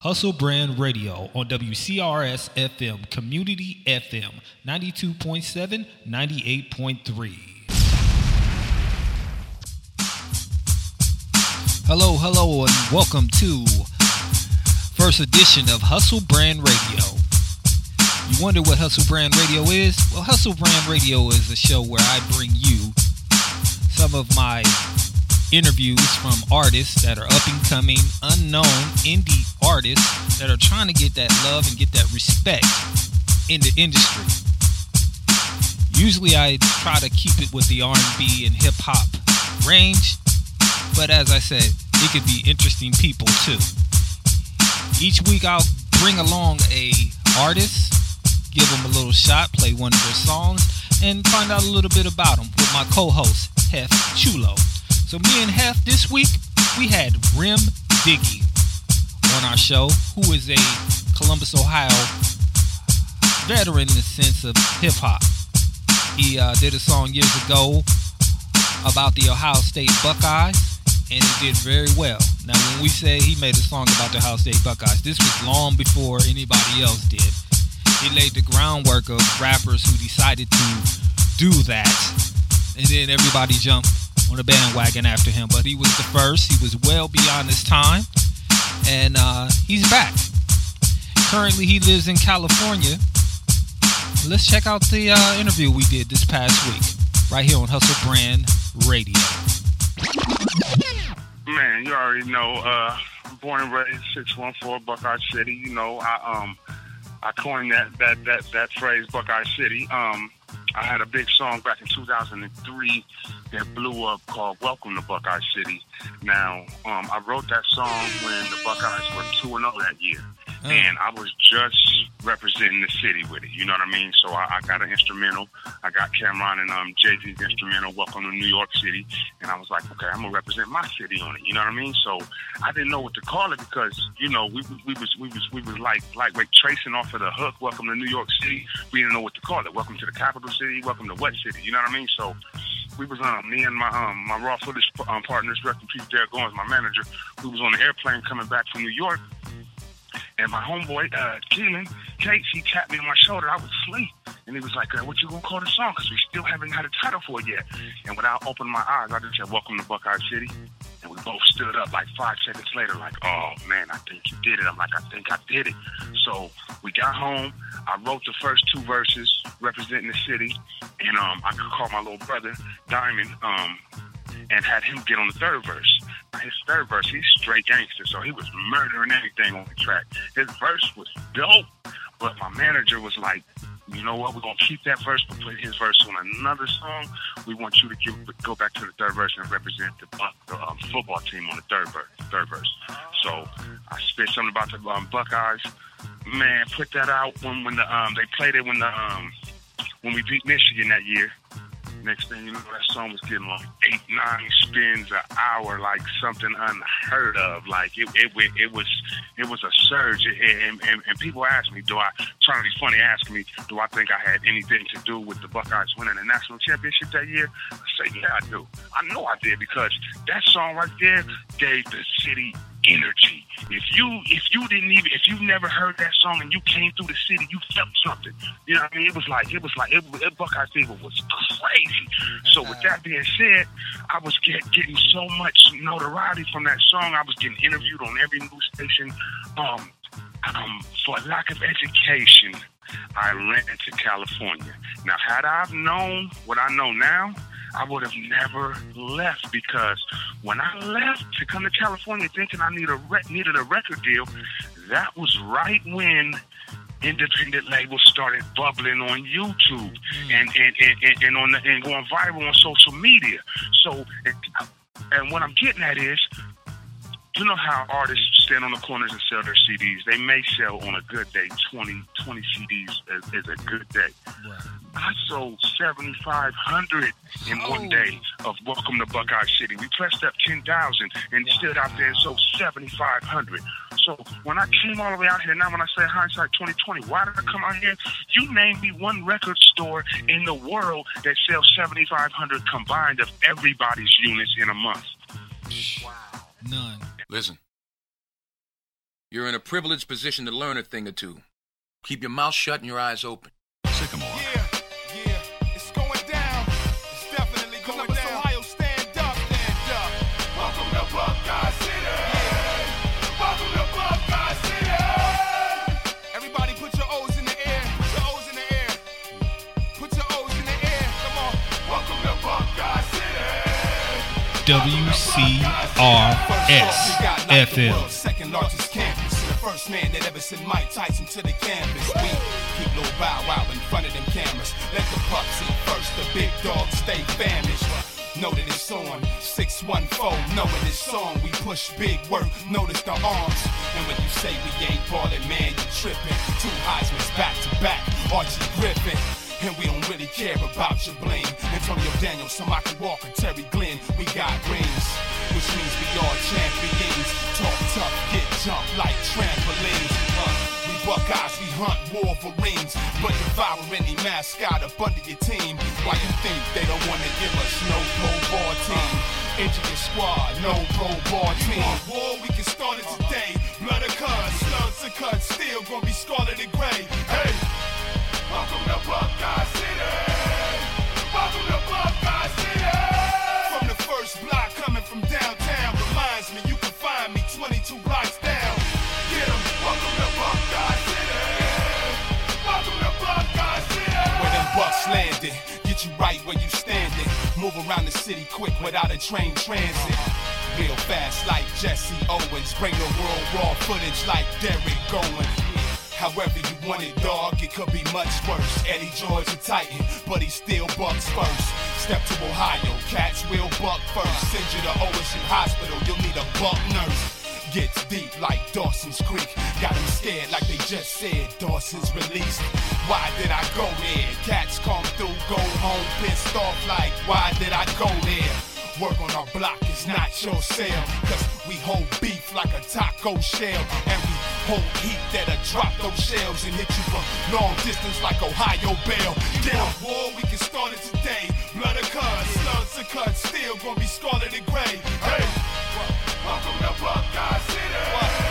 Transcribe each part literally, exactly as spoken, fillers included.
Hustle Brand Radio on W C R S F M, Community F M, ninety-two point seven, ninety-eight point three. Hello, hello, and welcome to first edition of Hustle Brand Radio. You wonder what Hustle Brand Radio is? Well, Hustle Brand Radio is a show where I bring you some of my interviews from artists that are up and coming, unknown indie artists that are trying to get that love and get that respect in the industry. Usually I try to keep it with the R and B and hip hop range, but as I said, it could be interesting people too. Each week I'll bring along a artist, give them a little shot, play one of their songs, and find out a little bit about them with my co-host, Hef Chulo. So me and Hef this week, we had Rim Diggy on our show, who is a Columbus, Ohio veteran in the sense of hip-hop. He uh, did a song years ago about the Ohio State Buckeyes, and it did very well. Now, when we say he made a song about the Ohio State Buckeyes, this was long before anybody else did. He laid the groundwork of rappers who decided to do that, and then everybody jumped on a bandwagon after him. But he was the first. He was well beyond his time, and uh, he's back. Currently, he lives in California. Let's check out the uh, interview we did this past week, right here on Hustle Brand Radio. Man, you already know. Uh, born and raised six one four Buckeye City. You know, I um, I coined that that that that phrase, Buckeye City. Um, I had a big song back in two thousand three that blew up called Welcome to Buckeye City. Now, um, I wrote that song when the Buckeyes were two and oh that year. Mm. And I was just representing the city with it, you know what I mean? So I, I got an instrumental. I got Cameron and um, Jay-Z's instrumental, Welcome to New York City. And I was like, okay, I'm going to represent my city on it, you know what I mean? So I didn't know what to call it because, you know, we, we was we was, we was like, like, like tracing off of the hook, Welcome to New York City. We didn't know what to call it. Welcome to the capital city, welcome to what city, you know what I mean? So we was, um, me and my um, my raw footage um, partners, rest in peace, Derek Owens, my manager, we was on the airplane coming back from New York. And my homeboy, uh, Keelan Cates, he tapped me on my shoulder. I was asleep. And he was like, uh, what you gonna call the song? Because we still haven't had a title for it yet. And without opening my eyes, I just said, Welcome to Buckeye City. And we both stood up like five seconds later, like, oh, man, I think you did it. I'm like, I think I did it. So we got home. I wrote the first two verses representing the city. And um, I could call my little brother, Diamond, um, and had him get on the third verse. His third verse, he's straight gangster, so he was murdering everything on the track. His verse was dope, but my manager was like, you know what, we're going to keep that verse, but put his verse on another song. We want you to give, go back to the third verse and represent the, the um, football team on the third verse. Third verse. So I spit something about the um, Buckeyes. Man, put that out when, when the um, they played it when the um, when we beat Michigan that year. Next thing you know, that song was getting like eight, nine spins an hour, like something unheard of. Like it, it, it was, it was a surge. And, and, and people ask me, do I, trying to be funny, ask me, do I think I had anything to do with the Buckeyes winning the national championship that year? I say, yeah, I do. I know I did because that song right there gave the city energy. If you if you didn't even if you never heard that song and you came through the city, you felt something. You know what I mean? It was like it was like it, it Buckeye Fever was crazy. So with that being said, I was get, getting so much notoriety from that song. I was getting interviewed on every news station. Um, um, for lack of education, I ran to California. Now, had I known what I know now, I would have never left because when I left to come to California thinking I need a rec- needed a record deal, that was right when independent labels started bubbling on YouTube and and, and, and on the, and going viral on social media. So, and, and what I'm getting at is, you know how artists stand on the corners and sell their C Ds? They may sell on a good day twenty, twenty C Ds is, is a good day. Right. I sold seventy-five hundred in oh. one day of Welcome to Buckeye City. We pressed up ten thousand and wow. stood out there and sold seventy-five hundred. So when I came all the way out here, now when I say hindsight twenty twenty, why did I come out here? You name me one record store in the world that sells seventy-five hundred combined of everybody's units in a month. Wow. None. Listen, You're in a privileged position to learn a thing or two. Keep your mouth shut and your eyes open. Sycamore. Yeah, yeah, it's going down. It's definitely going Columbus, down. Ohio, stand up, stand up. Welcome to Buckeye City. Yeah. Welcome to Buckeye City. Everybody put your O's in the air. Put your O's in the air. Put your O's in the air. Come on. Welcome to Buckeye City. W C R S F M. Second largest campus. First man that ever sent Mike Tyson to the canvas. We keep Lil Bow Wow in front of them cameras. Let the pups eat first, the big dogs stay famished. Know that it's on six one four, knowing this song, we push big work, notice the arms. And when you say we ain't ballin', man, you trippin'. Two Heisman's back to back, Archie Griffin. And we don't really care about your bling. Antonio Daniels, Samaki Walker, Terry Glenn, we got rings, which means we all champions. Talk tough, get jumped like trampolines. Uh, we Buckeyes, we hunt Wolverines, but devour any mascot up under your team. Why you think they don't want to give us no pro ball team? Engineer squad, no pro ball team. War, we can start it today. Blood of cuts, slugs to cut, still gonna be scarlet and gray. Hey, welcome to Buckeye City. Welcome to Buckeye City. From the first block coming from downtown, reminds me you can find me twenty-two blocks down. Get 'em. Welcome to Buckeye City. Welcome to Buckeye City. Where them bucks landed, get you right where you standing. Move around the city quick without a train transit. Real fast like Jesse Owens. Bring the world raw footage like Derrick Gowen. However you want it, dog, it could be much worse. Eddie George a Titan, but he still bucks first. Step to Ohio, cats will buck first. Send you to O S U hospital, you'll need a buck nurse. Gets deep like Dawson's Creek. Got them scared like they just said Dawson's released. Why did I go there? Cats come through, go home pissed off like, why did I go there? Work on our block is not your sale, cause we hold beef like a taco shell. And we hold heat that'll drop those shells and hit you from long distance like Ohio Bell. Get a war, we can start it today. Blood of cuts, slugs to cut, still gonna be scarlet and gray. Hey, welcome to Buckeye City.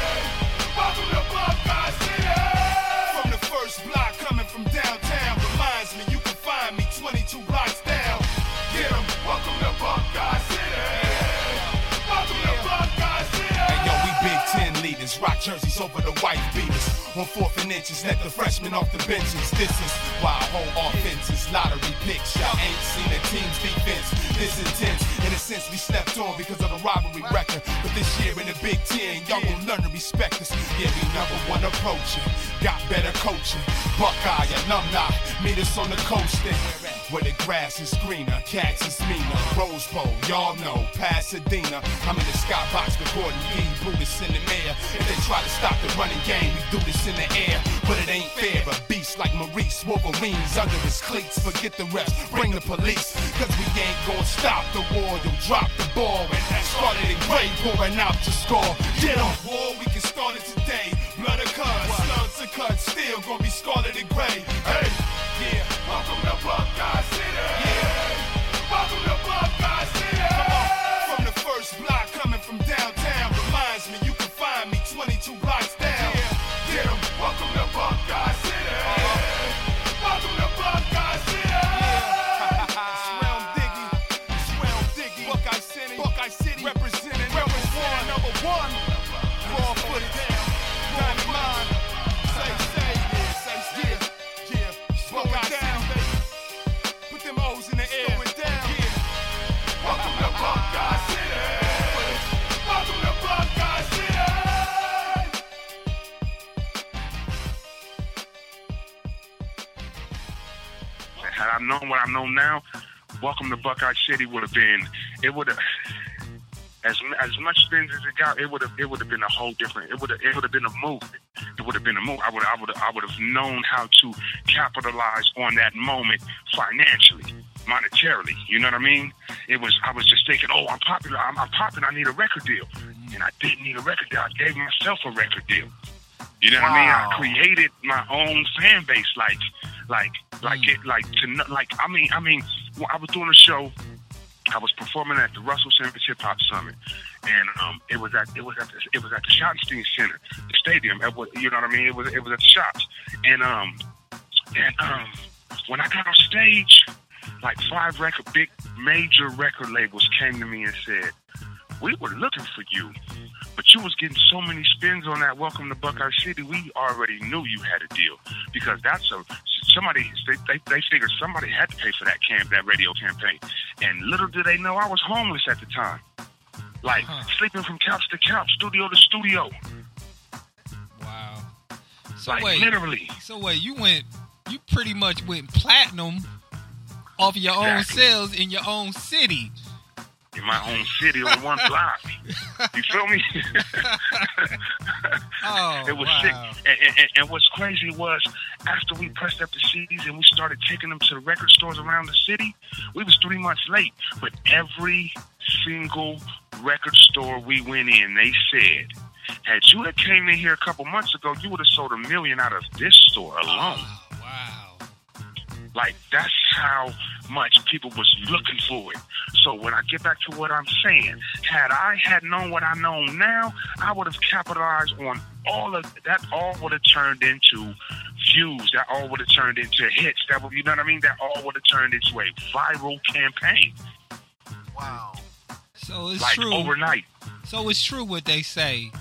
Welcome to Buckeye City. From the first block coming from downtown, reminds me you can find me twenty-two blocks down. Get 'em. Welcome to Buckeye City. Welcome to Buckeye City. Hey yo, we Big Ten leaders, rock jerseys over the white beaters. On fourth and inches, let the freshmen off the benches. This is why our whole offense is lottery picks. Y'all ain't seen a team's defense this intense. In a sense, we slept on because of the rivalry record. But this year in the Big Ten, y'all gon' learn to respect us. Yeah, we number one approaching, got better coaching. Buckeye alumni, meet us on the coast then, where the grass is greener, cats is meaner. Rose Bowl, y'all know, Pasadena. I'm in the skybox with Gordon B. Brutus in the mayor. If they try to stop the running game, we do this in the air. But it ain't fair, a beast like Maurice, Wolverines under his cleats. Forget the refs, bring the police, cause we ain't gonna stop the war. You'll drop the ball and that started in gray, pouring out to score. Get on war, we can start it today. Blood of cuts, slugs to cut, still gonna be scarlet and gray. Hey, yeah, welcome to Buckeye City. Yeah, welcome to Buckeye City. From the first block coming from downtown, reminds me you can find me twenty-two blocks down. Yeah, get 'em. Welcome to Buckeye City. Welcome to Buckeye City. Yeah, it's Realm Diggy, it's Realm Diggy. Buckeye City, Buckeye City, representing number one, number one. Raw footage, Dynamite. Say, say, yeah, say, yeah, yeah. Slow it down, baby. Put them O's in the air. Slow it down. Yeah. Welcome to Buckeye City. Welcome to Buckeye City. Had I known what I know now, welcome to Buckeye City would have been, it would have, as as much spins as it got, it would have it would have been a whole different, it would have it would have been a movement. It would have been a move. I would I would I would have known how to capitalize on that moment financially, monetarily. You know what I mean? It was I was just thinking, oh, I'm popular, I'm, I'm popular, I need a record deal, and I didn't need a record deal. I gave myself a record deal. You know what wow. I mean? I created my own fan base, like, like, like mm. it, like to, like. I mean, I mean, I was doing a show. I was performing at the Russell Simmons Hip Hop Summit, and um, it was at it was at the, it was at the Schottenstein Center, the stadium. It was, you know what I mean? It was it was at the Shots, and um, and um, when I got on stage, like five record big major record labels came to me and said, "We were looking for you, but you was getting so many spins on that Welcome to Buckeye City. We already knew you had a deal because that's a somebody. They they, they figured somebody had to pay for that camp, that radio campaign. And little did they know I was homeless at the time, like huh. sleeping from couch to couch, studio to studio. Wow. So like wait, literally. So wait, you went, you pretty much went platinum off your exactly. own sales in your own city. In my own city on one block. You feel me? Oh, it was wow. sick. And, and, and what's crazy was after we pressed up the C Ds and we started taking them to the record stores around the city, we was three months late. But every single record store we went in, they said, had you had came in here a couple months ago, you would have sold a million out of this store alone. Oh, wow. Like, that's how much people was looking for it. So when I get back to what I'm saying, had I had known what I know now, I would have capitalized on all of that. All would have turned into views. That all would have turned into hits. That would, you know what I mean? That all would have turned into a viral campaign. Wow. So it's like true. Overnight. So it's true what they say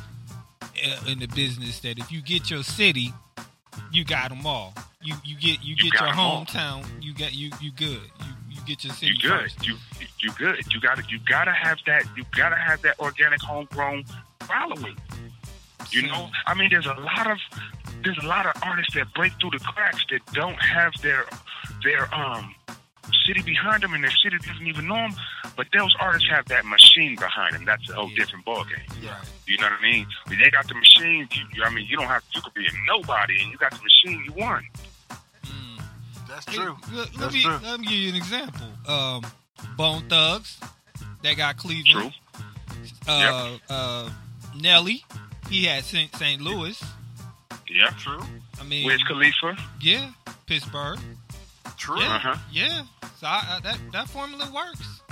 in the business that if you get your city, you got them all. You you get you, you get your hometown. All. You got you you good. You you get your city. You good. First. You you good. You gotta you gotta have that. You gotta have that organic homegrown following. You know, I mean, there's a lot of there's a lot of artists that break through the cracks that don't have their their um city behind them, and their city doesn't even know them. But those artists have that machine behind them. That's a whole yeah. different ballgame. Yeah. You know what I mean? When they got the machine, you, you, I mean, you don't have you could be a nobody, and you got the machine, you won. Mm. That's true. Hey, let, That's let me true. let me give you an example. Um, Bone Thugs, they got Cleveland. True. Uh, yep. uh, Nelly, he had Saint Louis. Yeah. True. I mean, Wiz Khalifa. Yeah, Pittsburgh. True. Yeah, uh-huh. yeah. So I, I, that that formula works.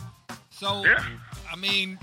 So yeah. I mean,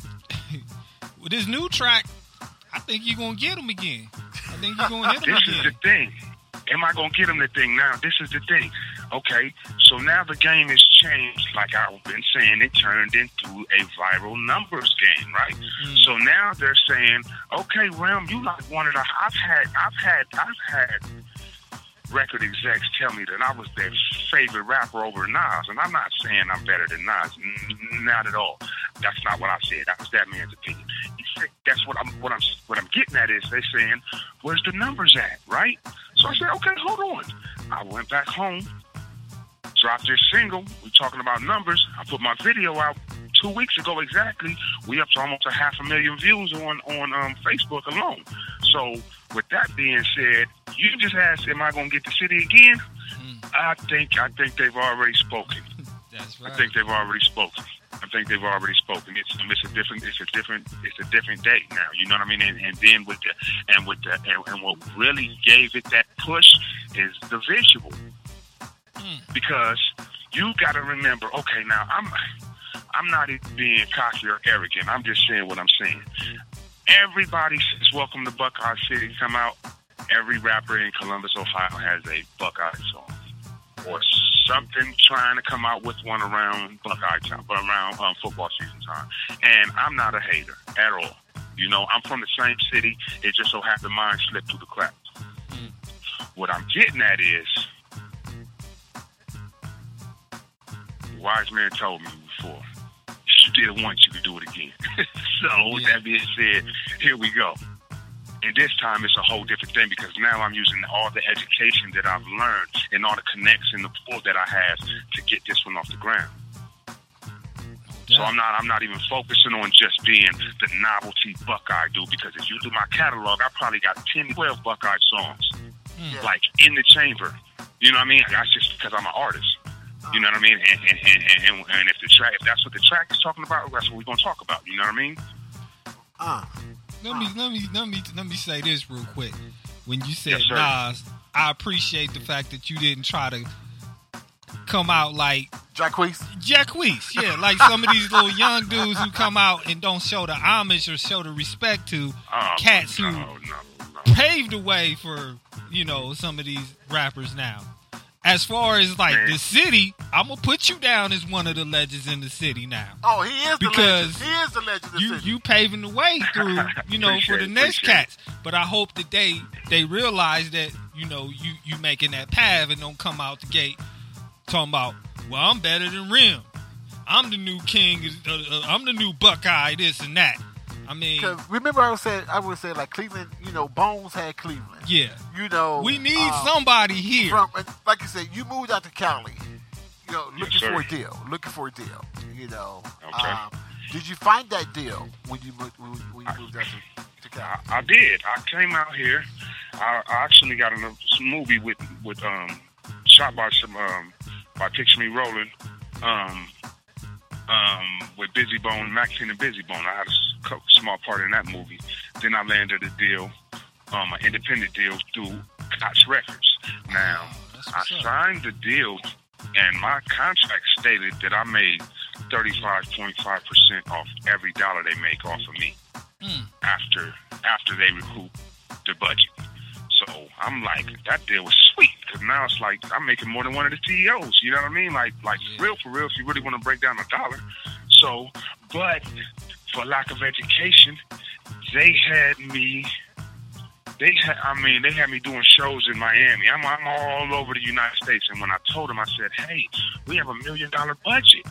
with this new track, I think you're gonna get them again. I think you're gonna hit them this again. This is the thing. Am I gonna get them the thing now? This is the thing. Okay, so now the game has changed. Like I've been saying, it turned into a viral numbers game, right? Mm. So now they're saying, okay, Realm, you like one of the. I've had, I've had, I've had. record execs tell me that I was their favorite rapper over Nas, and I'm not saying I'm better than Nas, N- not at all. That's not what I said. That was that man's opinion. That's what I'm what I'm what I'm getting at is they saying, where's the numbers at, right? So I said, okay, hold on. I went back home, dropped this single. We're talking about numbers. I put my video out two weeks ago exactly. We up to almost a half a million views on on um, Facebook alone. So with that being said, you just asked, am I going to get the city again? Mm. I think I think they've already spoken. That's right. I think they've already spoken. I think they've already spoken. It's it's a different it's a different it's a different day now. You know what I mean? And, and then with the and with the and, and what really gave it that push is the visual. Mm. Because you got to remember. Okay, now I'm I'm not even being cocky or arrogant. I'm just saying what I'm saying. Everybody says "Welcome to Buckeye City" come out. Every rapper in Columbus, Ohio has a Buckeye song or something trying to come out with one around Buckeye time, but around um, football season time. And I'm not a hater at all. You know, I'm from the same city. It just so happened mine slipped through the cracks. Mm. What I'm getting at is, wise man told me before, you did it once, you could do it again. So with yeah. that being said, here we go. And this time it's a whole different thing because now I'm using all the education that I've learned and all the connects and the pull that I have to get this one off the ground. Yeah. So I'm not I'm not even focusing on just being the novelty Buckeye dude, because if you do my catalog, I probably got ten, twelve Buckeye songs, mm. like in the chamber. You know what I mean? That's just because I'm an artist. You know what I mean? And and, and, and, and if the track, if that's what the track is talking about, that's what we're gonna talk about. You know what I mean? Ah. Uh. Let me let me let me let me say this real quick. When you said yes, Nas, I appreciate the fact that you didn't try to come out like Jacquees? Jacquees, yeah, like some of these little young dudes who come out and don't show the homage or show the respect to Oh, cats who no, no, no. paved the way for, you know, some of these rappers now. As far as like Man. the city, I'm gonna put you down as one of the legends in the city now. Oh, he is the Because legend. He is the legend of the You city. you paving the way through, you know, for Appreciate the it, next appreciate cats. But I hope that they they realize that, you know, you you making that path and don't come out the gate talking about, well, I'm better than Rim. I'm the new king. Uh, uh, I'm the new Buckeye. This and that. I mean, Because remember, I was saying, I would say like Cleveland. You know, Bones had Cleveland. yeah, You know, we need um, somebody here. From, like you said, you moved out to Cali. You know, Yes, looking sir. for a deal. Looking for a deal. You know. Okay. Um, did you find that deal when you moved, when when you moved out to, to Cali? I, I did. I came out here. I, I actually got in a some movie with with um shot by some um by Picture Me Rolling um um with Busy Bone, Maxine and Busy Bone. I had a s- co- small part in that movie. Then I landed a deal, um, an independent deal through Koch Records. Now That's I what's up. signed the deal, and my contract stated that I made thirty-five point five percent off every dollar they make off of me Mm. after after they recoup the budget. So I'm like, that deal was sweet, because now it's like I'm making more than one of the C E Os. You know what I mean? Like, like Yeah. real for real. If you really want to break down a dollar. So, but for lack of education, they had me. They had, I mean, they had me doing shows in Miami. I'm, I'm all over the United States. And when I told them, I said, hey, we have a million dollar budget.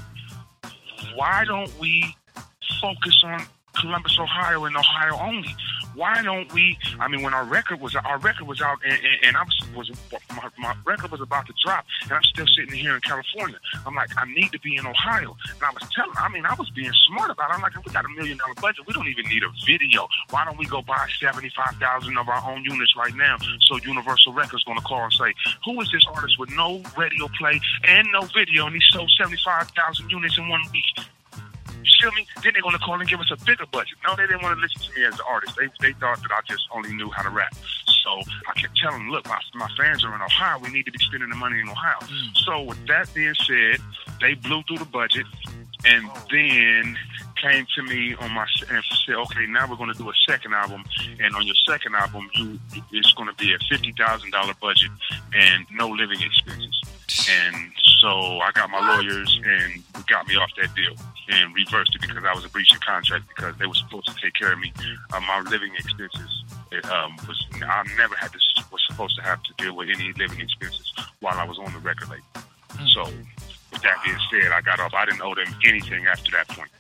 Why don't we focus on Columbus, Ohio, and Ohio only? Why don't we? I mean, when our record was our record was out, and, and, and I was was my, my record was about to drop, and I'm still sitting here in California. I'm like, I need to be in Ohio, and I was telling. I mean, I was being smart about it. I'm like, we got a million dollar budget. We don't even need a video. Why don't we go buy seventy five thousand of our own units right now? So Universal Records going to call and say, who is this artist with no radio play and no video, and he sold seventy five thousand units in one week? You feel me? Then they're going to call and give us a bigger budget. No, they didn't want to listen to me as an artist. They they thought that I just only knew how to rap. So I kept telling them, look, my, my fans are in Ohio. We need to be spending the money in Ohio. Mm. So with that being said, they blew through the budget and then came to me on my and said, okay, now we're going to do a second album. And on your second album, you it's going to be a fifty thousand dollars budget and no living expenses. And so I got my lawyers and got me off that deal and reversed it because I was a breach of contract because they were supposed to take care of me. Uh, my living expenses it, um, was I never had to was supposed to have to deal with any living expenses while I was on the record label. So with that being said, I got off. I didn't owe them anything after that point.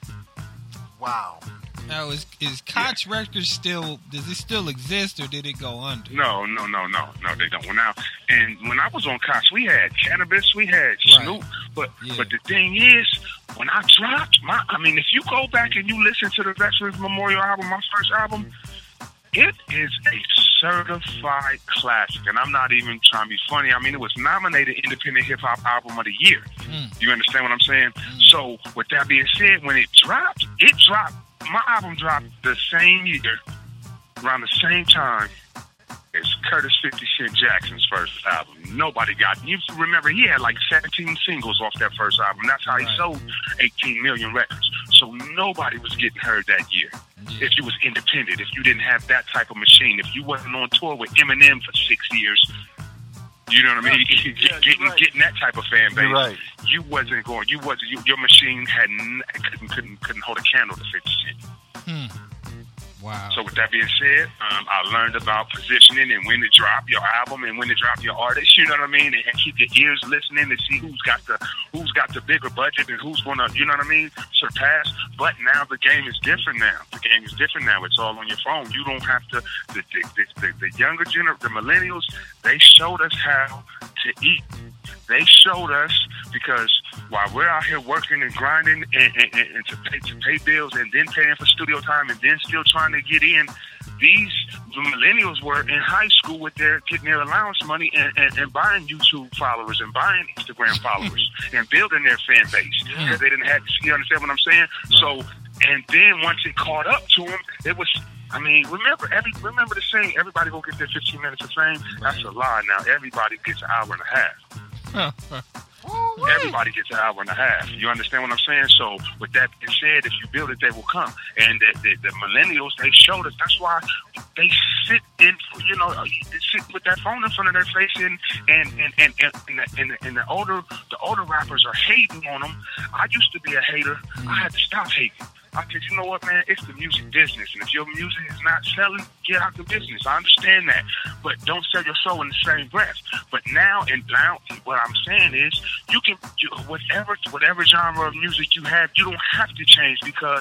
Wow. Now, is is Koch Records still? Does it still exist, or did it go under? No, no, no, no, no. They don't. Well, now, and when I was on Koch, we had Cannabis, we had Snoop, but Yeah. but the thing is, when I dropped my, I mean, if you go back and you listen to the Veterans Memorial album, my first album, it is a certified classic, and I'm not even trying to be funny. I mean, it was nominated Independent Hip Hop Album of the Year. Mm. You understand what I'm saying? So, with that being said, when it dropped, it dropped. My album dropped the same year, around the same time as Curtis fifty Cent Jackson's first album. Nobody got. You remember he had like seventeen singles off that first album. That's how he Right. sold eighteen million records. So nobody was getting heard that year. Yeah. If you was independent, if you didn't have that type of machine, if you wasn't on tour with Eminem for six years, you know what I mean? Yeah, yeah, you're getting right. getting that type of fan base, You're right. you wasn't going. You wasn't. You, your machine had n- couldn't couldn't couldn't hold a candle to fifty Cent. Hmm. Wow. So with that being said, um, I learned about positioning and when to drop your album and when to drop your artist. You know what I mean? And, and keep your ears listening to see who's got the who's got the bigger budget and who's gonna, you know what I mean, surpass. But now the game is different. Now the game is different. Now it's all on your phone. You don't have to. The the, the, the, the younger gener, the millennials, they showed us how to eat. They showed us because while we're out here working and grinding and, and, and, and to pay to pay bills and then paying for studio time and then still trying to get in, these the millennials were in high school with their getting their allowance money and, and, and buying YouTube followers and buying Instagram followers and building their fan base because they didn't have. You understand what I'm saying? So and then once it caught up to them, it was. I mean, remember every remember the saying, everybody go get their fifteen minutes of fame. That's a lie. Now everybody gets an hour and a half. everybody gets an hour and a half. You understand what I'm saying? So with that being said, if you build it, they will come. And the, the, the millennials, they showed us. That's why they sit in, you know, they sit with that phone in front of their face, and and and and, and, and, the, and, the, and the older the older rappers are hating on them. I used to be a hater. I had to stop hating. I said, you know what, man? It's the music business, and if your music is not selling, get out the business. I understand that, but don't sell your soul in the same breath. But now, and now, what I'm saying is, you can you, whatever whatever genre of music you have, you don't have to change because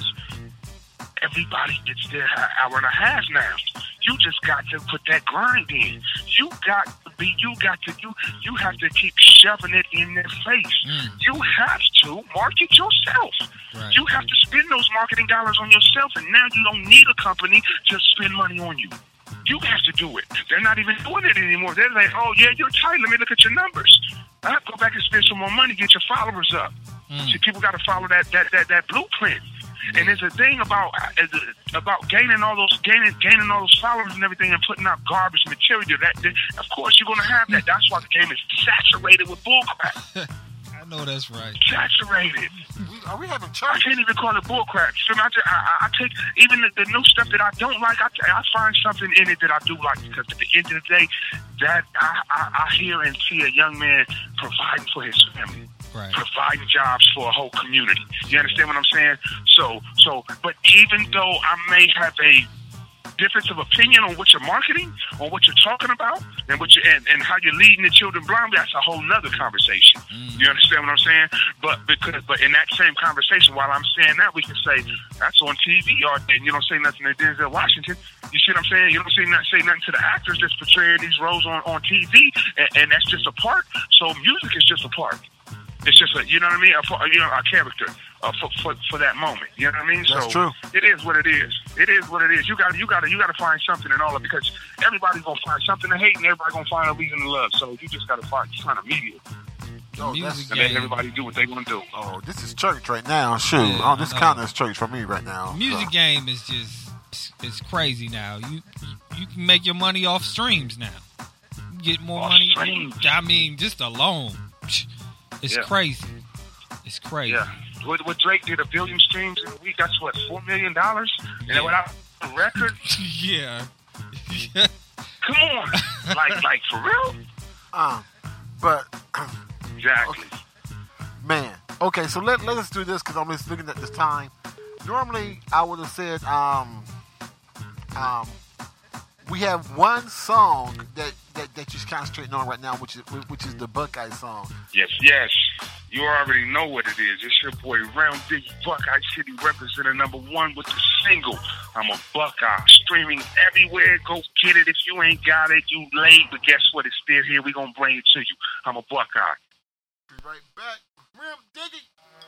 everybody gets their hour and a half now. You just got to put that grind in. You got to be. You got to. You you have to keep shoving it in their face. Mm. You have to market yourself. Right. You have to spend those marketing dollars on yourself, and now you don't need a company to spend money on you. You have to do it. They're not even doing it anymore. They're like, oh yeah, you're tight. Let me look at your numbers. I have to go back and spend some more money, get your followers up. Mm. See, people got to follow that that that that blueprint. And there's a thing about about gaining all those gaining gaining all those followers and everything and putting out garbage material. That, that of course you're gonna have that. That's why the game is saturated with bullcrap. I know that's right. Saturated. Are we having church? I can't even call it bullcrap. So I, I, I take even the, the new stuff that I don't like. I, I find something in it that I do like, because at the end of the day, that I, I, I hear and see a young man providing for his family. Right. Providing jobs for a whole community. You understand what I'm saying? So, so, but even though I may have a difference of opinion on what you're marketing, on what you're talking about, and what you and, and how you're leading the children blindly, that's a whole nother conversation. Mm. You understand what I'm saying? But because, but in that same conversation, while I'm saying that, we can say that's on T V all day, and you don't say nothing to Denzel Washington. You see what I'm saying? You don't say nothing, say nothing to the actors that's portraying these roles on, on T V, and, and that's just a part. So music is just a part. It's just a, you know what I mean? A, you know, a character uh, for, for for that moment. You know what I mean? That's so true. It is what it is. It is what it is. You got you got to you got to find something in all of it, because everybody's gonna find something to hate and everybody's gonna find a reason to love. So you just got to find find a medium. Oh, that's, and let everybody do what they gonna do. Oh, this is church right now. Shoot, yeah, oh, this kind of church for me right now. Music so. game is just it's, it's crazy now. You, you you can make your money off streams now. You get more off money. Streams. I mean, just alone. It's yeah. crazy. It's crazy. Yeah. What, what Drake did, a billion streams in a week, that's what, four million dollars? And yeah. without a record? Yeah. Come on. like, like, for real? Um, but... Exactly. Okay. Man. Okay, so let, let us do this, because I'm just looking at this time. Normally, I would have said, um... Um... we have one song that, that, that you're concentrating on right now, which is which is the Buckeye song. Yes, yes. You already know what it is. It's your boy Round Diggy, Buckeye City, representing number one with the single, I'm a Buckeye. Streaming everywhere. Go get it. If you ain't got it, you late. But guess what? It's still here. We're going to bring it to you. I'm a Buckeye. Be right back. Round Diggy.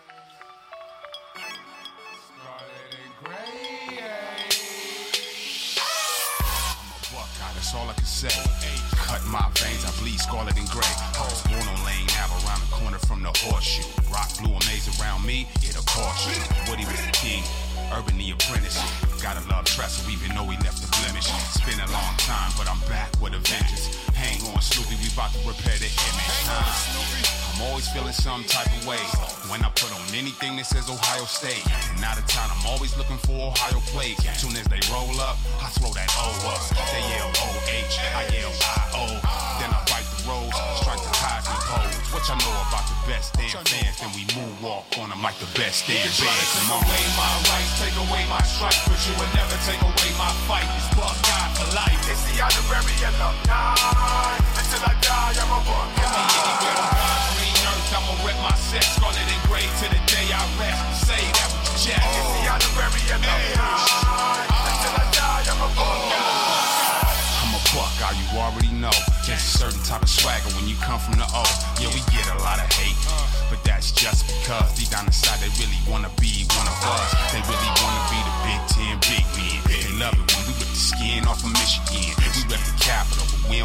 That's all I can say. Cut my veins, I bleed scarlet and gray. I was born on Lane Ave, around the corner from the horseshoe. Rock blue and maze around me, it'll cost you. Woody was the king, Urban the apprentice. Gotta love Trestle even though he left the blemish. It's been a long time, but I'm back with a vengeance. Hang on, Snoopy, we about to repair the image. I'm always feeling some type of way when I put on anything that says Ohio State. And out of town, I'm always looking for Ohio plates. As soon as they roll up, I throw that O up. They yell O H, I yell I O. Then I bite the rolls, strike the highs and pose. What y'all know about the best damn fans? Then we moonwalk on them like the best damn band. Come on. Take away my rights, take away my strike, but you would never take away my fight. It's Buckeye for life. It's the honorary alumni. Until I die, I'm a Buckeye. I'ma rep my set, scarlet and gray to the day I rest. Say that with your chest. It's the honorary alumni. Until I die, I'm a Buckeye. I'm a Buckeye, you already know. There's a certain type of swagger when you come from the O. Yeah, we get a lot of hate, but that's just because deep down inside they really wanna be one of us. They really wanna be the Big Ten big men. They love it when we rip the skin off of Michigan. We rep the Capitol, but we don't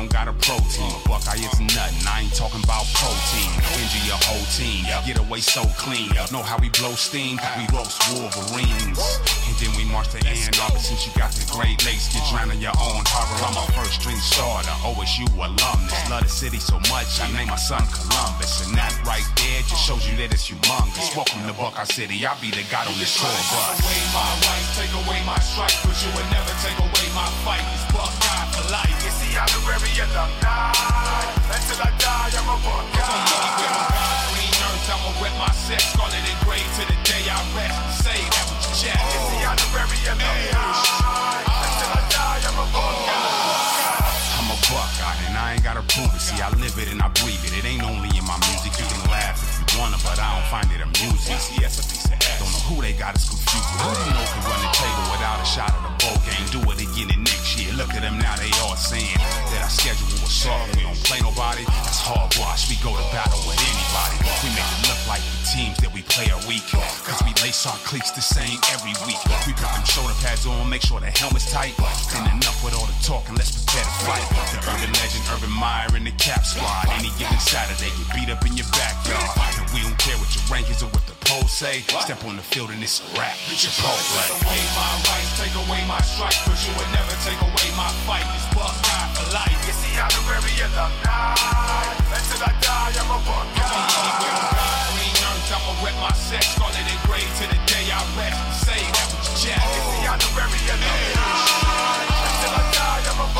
don't got a protein. A Buckeye is nothing, I ain't talking about protein. Injure your whole team, get away so clean. Know how we blow steam, we roast Wolverines. And then we march to Ann Arbor since you got the Great Lakes. You drown in your own harbor, I'm a first string starter, O S U alumnus. Love the city so much, I named my son Columbus. And that right there just shows you that it's humongous. Welcome to Buckeye City, I'll be the god on this tour bus. Take away my rights, take away my stripes, but you would never take away my fight. It's Buckeye for life. You see, I'm the very alumni. Until I die, I'm a Buckeye. I'ma wet my set, scarlet engraved to the day I rest. Say that with your chest. You see, I'm the very alumni. Until I die, I'm a Buckeye. I'm a Buckeye, and I ain't gotta prove it. See, I live it and I breathe it. It ain't only in my music. You can laugh if you wanna, but I don't find it amusing. See, that's a piece of ass. Don't know who they got is confused. Who do you know can run the table without a shot of the bowl game? Do it again the next year. Look at them now, they all saying that our schedule was soft. We don't play nobody. That's hogwash. We go to battle with anybody. We make it look like the teams that we play are weak. Cause we lace our cleats the same every week. We put them shoulder pads on, make sure the helmet's tight. Then enough with all the talking, let's prepare to fight. The urban legend, Urban Meyer and the Cap Squad. Any given Saturday, get beat up in your backyard. And we don't care what your rank is or what the polls say. Step on the field and it's a rap. Chipotle. Take away my rights, take away my stripes, but you would never take away my fight. It's Buckeye for life. You see, I'm the very alumni. Until I die, I'm a Buckeye. I'ma wet my set, scarlet engraved to the day I rest. Say that with your chest. You see, I'm the very alumni. Until I die, I'm a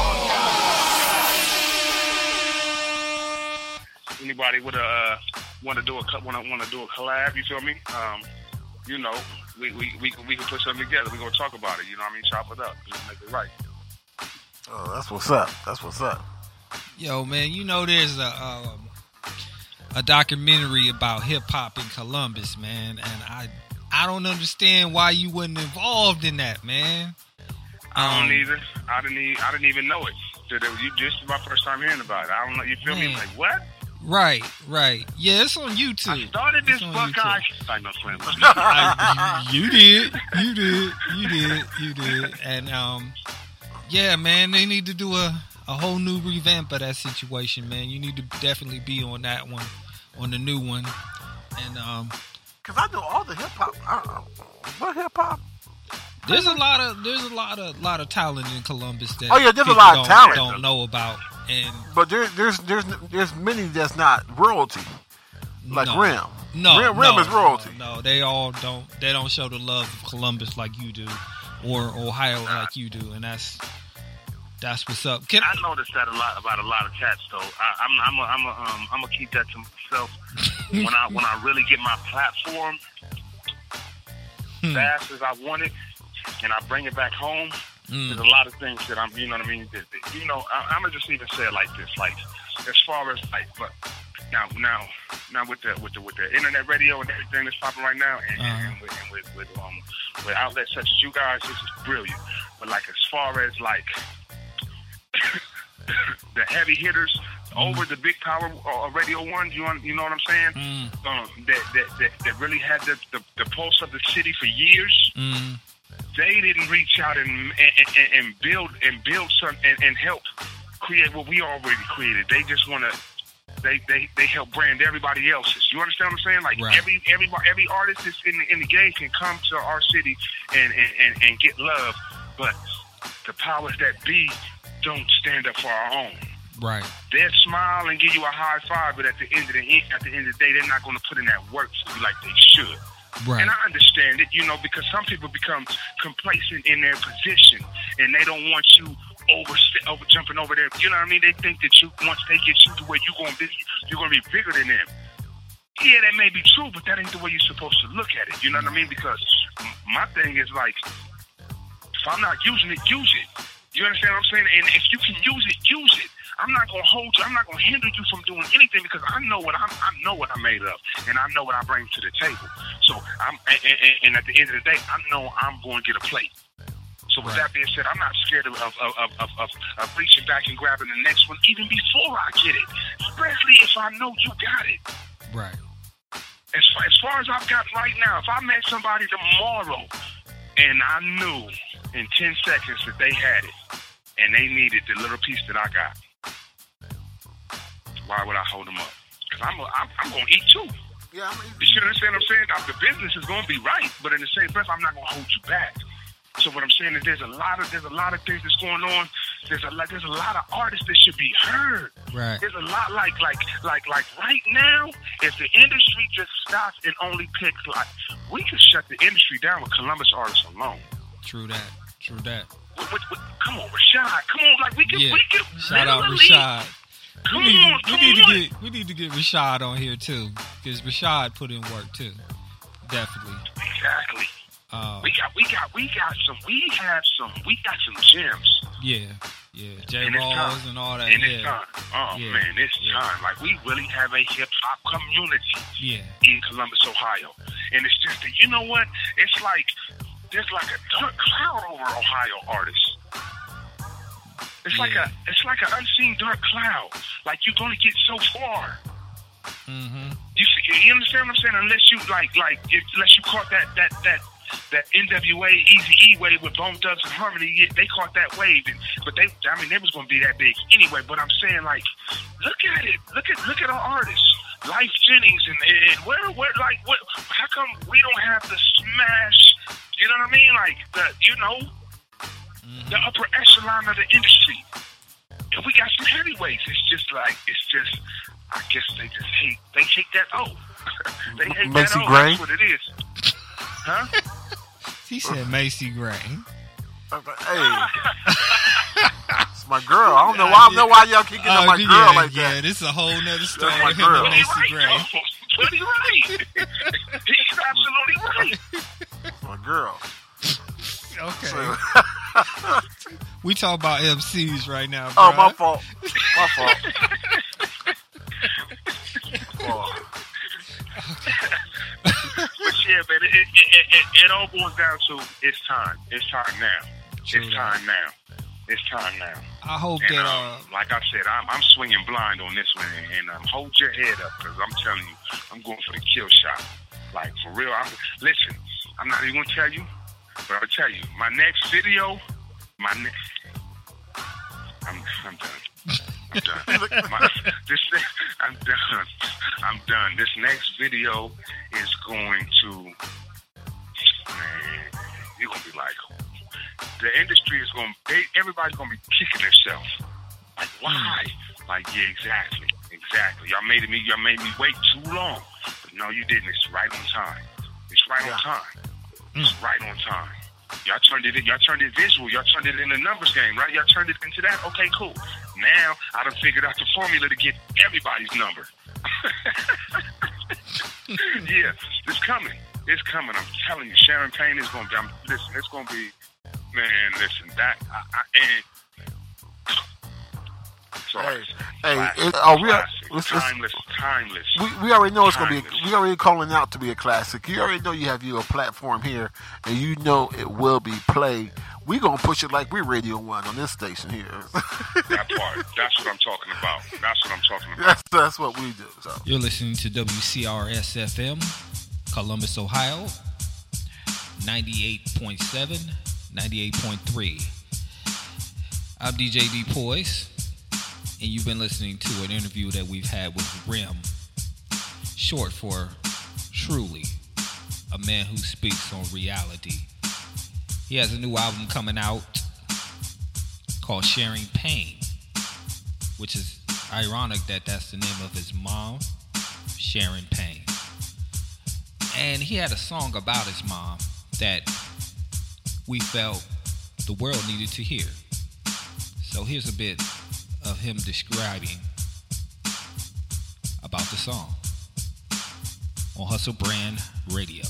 Buckeye. Anybody would uh want to do a want to want to do a collab? You feel me? Um, you know, we we we we can put something together. We are gonna talk about it. You know what I mean? Chop it up. Just make it right. Oh, that's what's up. That's what's up. Yo, man, you know there's a um, a documentary about hip hop in Columbus, man, and I I don't understand why you wasn't involved in that, man. I don't Um, either. I didn't. Even, I didn't even know it. So that was, you just my first time hearing about it. I don't know. You feel Man. me? Like what? Right, right. Yeah, it's on YouTube. I started this It's on Buckeye. YouTube. I know Slim. I, you, you did, you did, you did, you did, and um, yeah, man, they need to do a, a whole new revamp of that situation, man. You need to definitely be on that one, on the new one, and um, Cause I know all the hip hop. Uh, what hip hop? there's a lot of there's a lot of lot of talent in Columbus that Oh, yeah, there's a people lot of don't, talent. don't know about, and But there, there's there's there's many that's not royalty. Like no, Rim. no, Rim, no, Rim is royalty. No, no, they all don't. They don't show the love of Columbus like you do, or Ohio like you do, and that's that's what's up. Can I noticed that a lot about a lot of cats, though. I, I'm I'm a, I'm a, um I'm gonna keep that to myself. when I when I really get my platform fast as I want it, and I bring it back home, Mm. there's a lot of things that I'm, you know what I mean. That, that, you know, I, I'm gonna just even say it like this, like as far as like, but now now now with the with the with the internet radio and everything that's popping right now, and, Uh-huh. and, with, and with with um with outlets such as you guys, this is brilliant. But like as far as like the heavy hitters over the big power uh, radio ones, you, you know what I'm saying? Mm. Um, that, that that that really had the, the the pulse of the city for years. Mm. They didn't reach out and and, and, and build and build some and, and help create what we already created. They just want to. They, they they help brand everybody else's. You understand what I'm saying? Like Right. every every every artist that's in the, in the game can come to our city and, and, and, and get love, but the powers that be don't stand up for our own. Right. They'll smile and give you a high five, but at the end of the at the end of the day, they're not going to put in that work for you like they should. Right. And I understand it, you know, because some people become complacent in their position and they don't want you over, over jumping over there. You know what I mean? They think that you once they get you to where you're going to be, you're going to be bigger than them. Yeah, that may be true, but that ain't the way you're supposed to look at it. You know what I mean? Because my thing is like, if I'm not using it, use it. You understand what I'm saying? And if you can use it, use it. I'm not gonna hold you. I'm not gonna hinder you from doing anything because I know what I'm. I know what I'm made of, and I know what I bring to the table. So I'm, and, and, and at the end of the day, I know I'm going to get a plate. So with Right. that being said, I'm not scared of of, of, of, of of reaching back and grabbing the next one, even before I get it. Especially if I know you got it. Right. As far, as far as I've got right now, if I met somebody tomorrow and I knew in ten seconds that they had it and they needed the little piece that I got, Why would I hold them up? Because I'm, a, I'm, I'm going to eat too. Yeah, I'm You should understand what I'm saying? The business is going to be right, but in the same breath, I'm not going to hold you back. So what I'm saying is there's a lot of there's a lot of things that's going on. There's a lot there's a lot of artists that should be heard. Right. There's a lot like like like like right now, if the industry just stops and only picks like we could shut the industry down with Columbus artists alone. True that. True that. With, with, with, come on, Rashad. Come on, like we can Yeah. we can Shout out literally- Rashad. Come We need, on, we come need on. to get we need to get Rashad on here too, because Rashad put in work too. Definitely. Exactly. Uh, We got we got we got some we have some we got some gems. yeah, yeah. J And it's Rawls time. and all that. And it's Yeah, time. Oh Yeah. man, it's Yeah. time. Like we really have a hip hop community yeah. in Columbus, Ohio. And it's just that you know what? It's like there's like a dark cloud over Ohio artists. It's like Yeah. a it's like an unseen dark cloud. Like you're gonna get so far. Mm-hmm. You see, you understand what I'm saying? Unless you like like if, unless you caught that that that that N W A Easy E wave with Bone Thugs and Harmony, yeah, they caught that wave, and, but they I mean they was gonna be that big anyway. But I'm saying like, look at it, look at look at our artists, Life Jennings, and, and where where like what? How come we don't have the smash? You know what I mean? Like the you know Mm-hmm. the upper echelon of the industry. And we got some heavyweights. It's just like it's just. I guess they just hate. They hate that O. They hate Macy that O. Gray? That's what it is. Huh? He said Macy Gray. Hey, it's my girl. I don't know why. I don't know why y'all keep getting on my yeah, girl like yeah, that. this is a whole nother story my with him girl. and He's Macy right, Gray. though. But he's right. He's absolutely right. It's my girl. Okay. So- We talk about M Cs right now, bro. oh, my fault. My fault. Oh. But yeah, man, it, it, it, it, it all boils down to it's time. It's time now. True it's that. time now. It's time now. I hope And that um, uh, like I said, I'm, I'm swinging blind on this one, and, and um, hold your head up because I'm telling you, I'm going for the kill shot. Like for real. I'm, listen, I'm not even gonna tell you, but I'll tell you, my next video, my ne- I'm I'm done. I'm done. My, this I'm done. I'm done. This next video is going to, man, you're gonna be like, the industry is going to, everybody's going to be kicking themselves. Like, why? Like, yeah, exactly. Exactly. Y'all made me, y'all made me wait too long. But no, you didn't. It's right on time. It's right on time. It's right on time. Y'all turned it in, y'all turned it visual. Y'all turned it in the numbers game, right? Y'all turned it into that. Okay, cool. Now, I done figured out the formula to get everybody's number. Yeah, it's coming. It's coming. I'm telling you, Sharon Payne is going to be, I'm, listen, it's going to be, man, listen, that, I, I, and, so, Hey, hey, classic, it- oh, we are- classic, let's- let's- timeless, timeless. We, we already know it's gonna be. Timeless. We already calling out to be a classic. You already know you have you a platform here, and you know it will be played. We gonna push it like we're Radio One on this station here. That part, that's what I'm talking about. That's what I'm talking about. that's that's what we do. So you're listening to W C R S F M, Columbus, Ohio, ninety-eight point seven, ninety-eight point three. I'm D J D Poise, and you've been listening to an interview that we've had with Rim, short for Truly, a man who speaks on reality. He has a new album coming out called Sharing Pain, which is ironic that that's the name of his mom, Sharon Payne. And he had a song about his mom that we felt the world needed to hear. So here's a bit of him describing about the song on Hustle Brand Radio.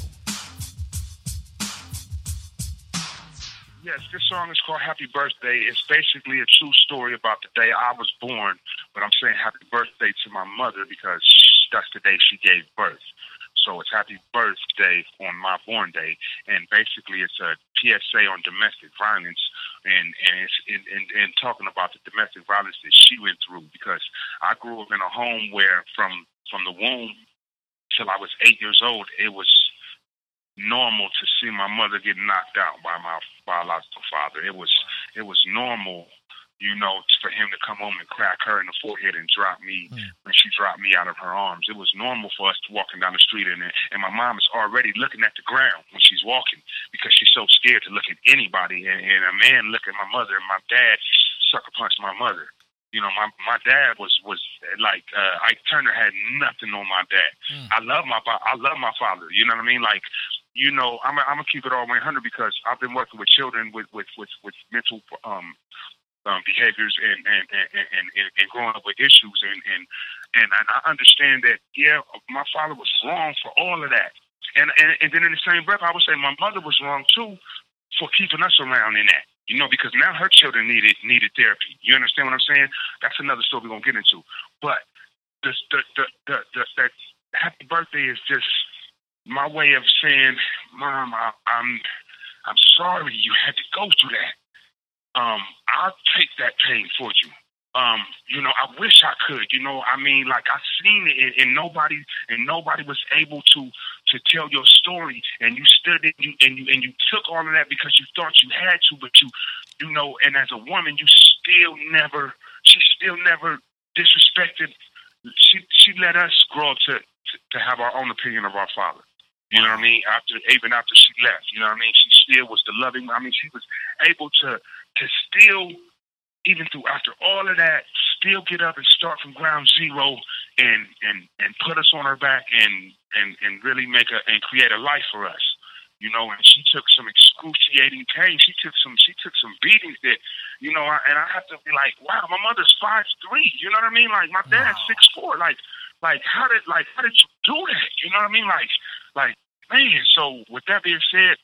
Yes, this song is called Happy Birthday. It's basically a true story about the day I was born, but I'm saying happy birthday to my mother because that's the day she gave birth. So it's happy birthday on my born day, and basically it's a P S A on domestic violence, and and it's in, in, in talking about the domestic violence that she went through, because I grew up in a home where from from the womb till I was eight years old, it was normal to see my mother get knocked out by my biological father. It was it was normal, you know, for him to come home and crack her in the forehead and drop me mm. when she dropped me out of her arms. It was normal for us to walking down the street, and and my mom is already looking at the ground when she's walking because she's so scared to look at anybody. And, and a man look at my mother, and my dad sucker punched my mother. You know, my my dad was was like uh, Ike Turner had nothing on my dad. Mm. I love my I love my father. You know what I mean? Like, you know, I'm I'm gonna keep it all one hundred because I've been working with children with with with, with mental um. Um, behaviors and and, and, and, and and growing up with issues and, and and I understand that, yeah, my father was wrong for all of that. And, and and then in the same breath, I would say my mother was wrong too for keeping us around in that. You know, because now her children needed needed therapy. You understand what I'm saying? That's another story we're gonna get into. But the the the, the, the that happy birthday is just my way of saying, Mom, I, I'm I'm sorry you had to go through that. Um, I'll take that pain for you. Um, you know, I wish I could. You know, I mean, like I seen it, and, and nobody, and nobody was able to to tell your story. And you stood and you and you and you took all of that because you thought you had to, but you, you know, and as a woman, you still never, she still never disrespected. She she let us grow up to to, to have our own opinion of our father. You know what I mean? After even after she left, you know what I mean? She still was the loving. I mean, she was able to to still, even through after all of that, still get up and start from ground zero and and, and put us on her back and, and, and really make a and create a life for us. You know, and she took some excruciating pain. She took some she took some beatings that, you know, I, and I have to be like, wow, my mother's five three. You know what I mean? Like my dad's wow. six four. Like like how did like how did you do that? You know what I mean? Like like man. So with that being said,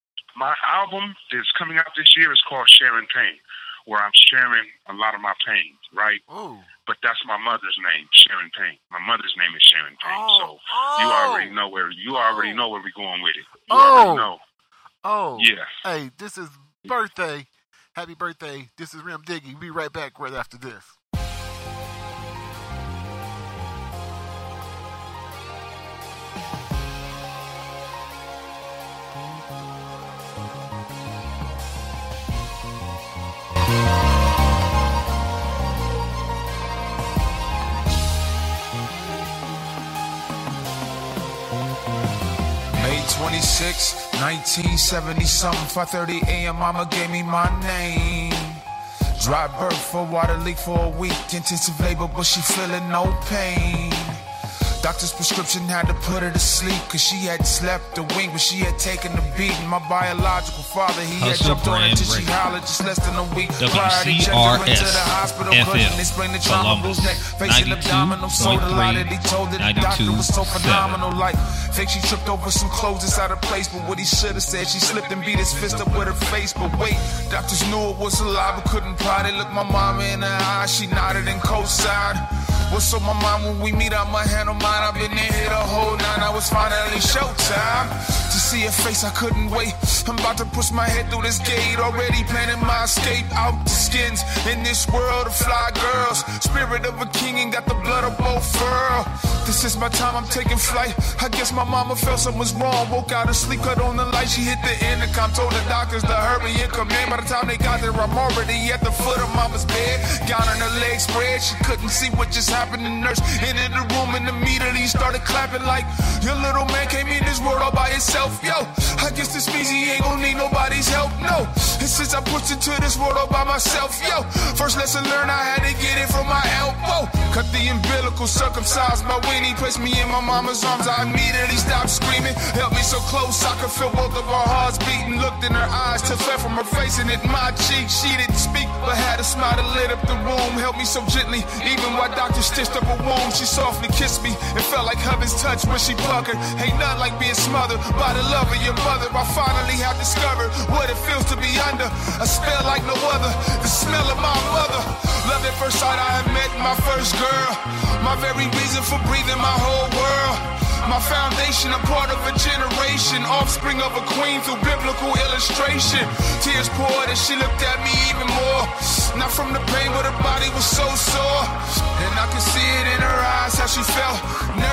my album that's coming out this year is called Sharing Pain, where I'm sharing a lot of my pain, right? Ooh. But that's my mother's name, Sharing Pain. My mother's name is Sharing Pain. Oh. So oh. you already know where you already know where we're going with it. You oh. already know. Oh. Yeah. Hey, this is birthday. Happy birthday. This is Rim Diggy. We'll be right back right after this. twenty-six, nineteen seventy something, five thirty a.m. Mama gave me my name. Dry birth for water leak for a week, intensive labor, but she feeling no pain. Doctor's prescription had to put her to sleep, cause she hadn't slept a wink, but she had taken the beating. My biological father, he had jumped on her till she hollered just less than a week. W C R S F M Columbus, ninety-two point three, ninety-two point seven. Like, think she tripped over some clothes inside her place, but what he should have said, she slipped and beat his fist up with her face. But wait, doctors knew it was alive, but couldn't pot it. Look my mama in her eyes, she nodded and co-signed. What's on my mind when we meet? I'ma handle mine. I've been in here the whole nine. I was finally showtime. To see her face, I couldn't wait. I'm about to push my head through this gate. Already planning my escape out the skins. In this world of fly girls, spirit of a king and got the blood of both furl. This is my time, I'm taking flight. I guess my mama felt something was wrong. Woke out of sleep, cut on the light. She hit the intercom, told the doctors to hurry and come in. By the time they got there, I'm already at the foot of mama's bed. Gown on her legs spread, she couldn't see what just happened. The nurse entered the room and immediately started clapping like, your little man came in this world all by himself. Yo, I guess this means he ain't gonna need nobody's help, no. And since I pushed into this world all by myself, yo, first lesson learned, I had to get it from my elbow. Cut the umbilical, circumcised my weenie, placed me in my mama's arms. I immediately stopped screaming, held me so close I could feel both of our hearts beating. Looked in her eyes, till fell from her face and hit my cheek. She didn't speak, but had a smile that lit up the room. Held me so gently, even while doctors stitched up a wound. She softly kissed me, it felt like heaven's touch when she puckered. Ain't nothing like being smothered by the love of your mother. I finally have discovered what it feels to be under a spell like no other. The smell of my mother. Love at first sight, I have met my first girl. My very reason for breathing my whole world. My foundation, a part of a generation, offspring of a queen through biblical illustration. Tears poured and she looked at me even more. Not from the pain, but her body was so sore. And I could see it in her eyes, how she felt. Never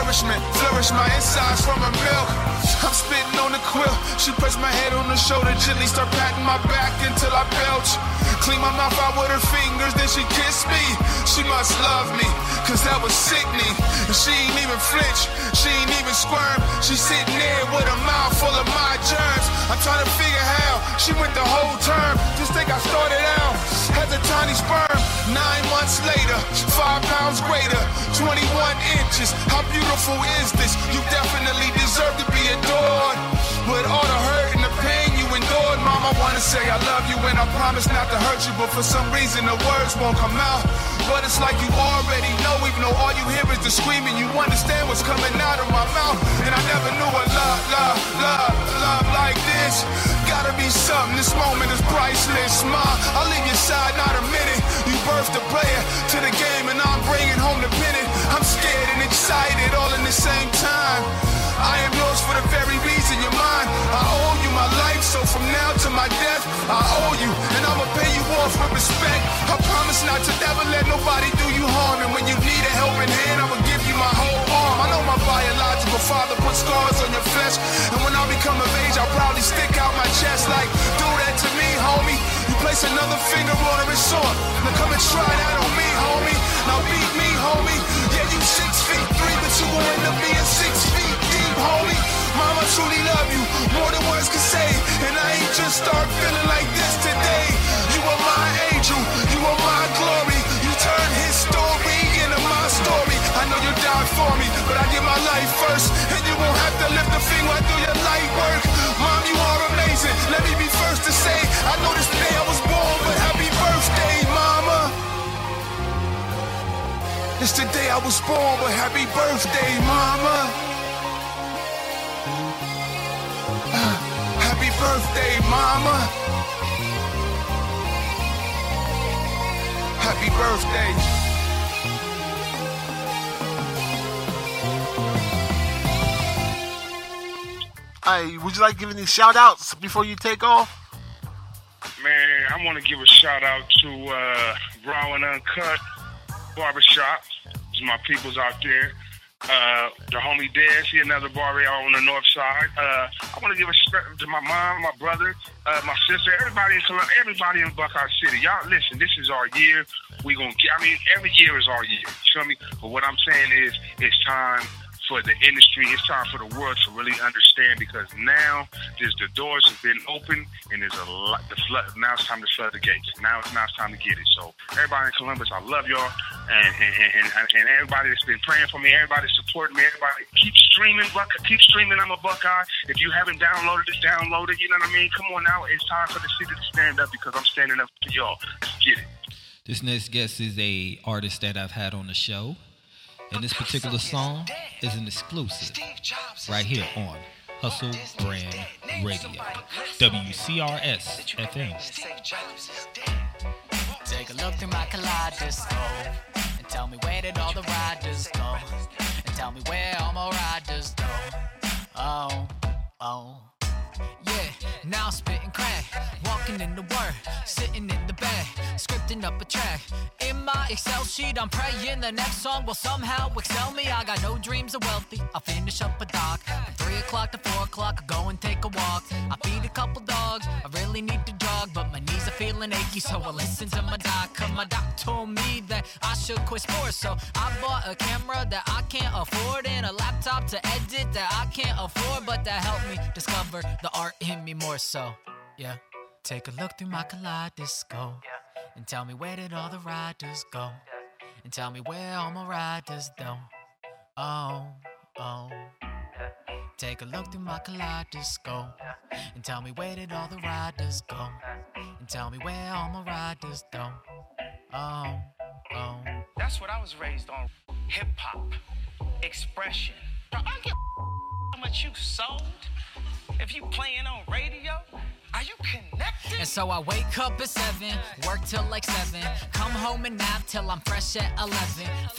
nourishment, flourish my insides from her milk. I'm spitting on the quill. She pressed my head on the shoulder, gently start patting my back until I belch. Clean my mouth out with her fingers, then she kissed me. She must love me, cause that was sickening. And she ain't even flinch, she ain't even squirm. She sitting there with a mouth full of my germs. I'm trying to figure how she went the whole term. Just think I started out as a tiny sperm. Nine months later, five pounds greater, twenty-one inches. How beautiful is this? You definitely deserve to be adored. With all the hurt and the pain you endured, Mama, wanna say I love you and I promise not to hurt you, but for some reason the words won't come out. But it's like you already know, even though all you hear is the screaming. You understand what's coming out of my mouth, and I never knew a love, love, love, love like this. Gotta be something, this moment is priceless. Ma, I'll leave your side not a minute. You birthed a player to the game, and I'm bringing home the pennant. I'm scared and excited all in the same time. I am yours for the very reason you're mine. I owe you my life, so from now to my death, I owe you, and I'ma pay you off with respect. I promise not to ever let nobody do you harm, and when you need a helping hand, I'ma give you my whole arm. I know my biological father put scars on your flesh, and when I become of age, I'll probably stick out my chest like, do that to me, homie. You place another finger on her, it's sore. Now come and try that on me, homie. Now beat me, homie. Yeah, you six feet three, but you gon' end up being six feet deep, homie. Mama truly love you, more than words can say. And I ain't just start feeling like this today. You are my angel, you are my glory. You turn his story into my story. I know you died for me, but I give my life first. And you won't have to lift a finger while I do your light work. Mom, you are amazing, let me be first to say, I know this day I was born, but happy birthday, Mama. It's the day I was born, but happy birthday, Mama. Happy birthday, Mama. Happy birthday. Hey, would you like to give any shout outs before you take off? Man, I want to give a shout out to uh, Raw and Uncut Barbershop. It's my peoples out there. Uh, the homie Dez, he another barber out on the north side. Uh, I want to give a shout to my mom, my brother, uh, my sister, everybody in Columbia, everybody in Buckeye City. Y'all, listen, this is our year. We gonna get, I mean, every year is our year. You feel me? But what I'm saying is, it's time for the industry, it's time for the world to really understand, because now there's the doors have been open and there's a lot. The flood, now it's time to flood the gates. Now it's now it's time to get it. So everybody in Columbus, I love y'all, and and, and, and everybody that's been praying for me, everybody supporting me, everybody keep streaming, Buckeye, keep streaming. I'm a Buckeye. If you haven't downloaded it, download it. You know what I mean? Come on now, it's time for the city to stand up, because I'm standing up for y'all. Let's get it. This next guest is a artist that I've had on the show. And this particular song is an exclusive right here on Hustle Brand Radio, W C R S F M. Take a look through my kaleidoscope and tell me where did all the riders go? And tell me where all my riders go. Oh, oh. Yeah, now I'm spitting crack, walking in the work, sitting in the bed, scripting up a track. In my Excel sheet, I'm praying the next song will somehow excel me. I got no dreams of wealthy, I'll finish up a doc. From three o'clock to four o'clock, I go and take a walk. I feed a couple dogs, I really need to jog, but my knees are feeling achy, so I listen to my doc. Cause my doc told me that I should quit sports, so I bought a camera that I can't afford and a laptop to edit that I can't afford, but that helped me discover the art in me more so, yeah. Take a look through my kaleidoscope and tell me where did all the riders go? And tell me where all my riders don't. Oh, oh. Take a look through my kaleidoscope and tell me where did all the riders go? And tell me where all my riders don't. Oh, oh. That's what I was raised on. Hip hop, expression. Bro, I get how much you sold. If you playing on radio, are you connected? And so I wake up at seven, work till like seven, come home and nap till I'm fresh at eleven. Throw on a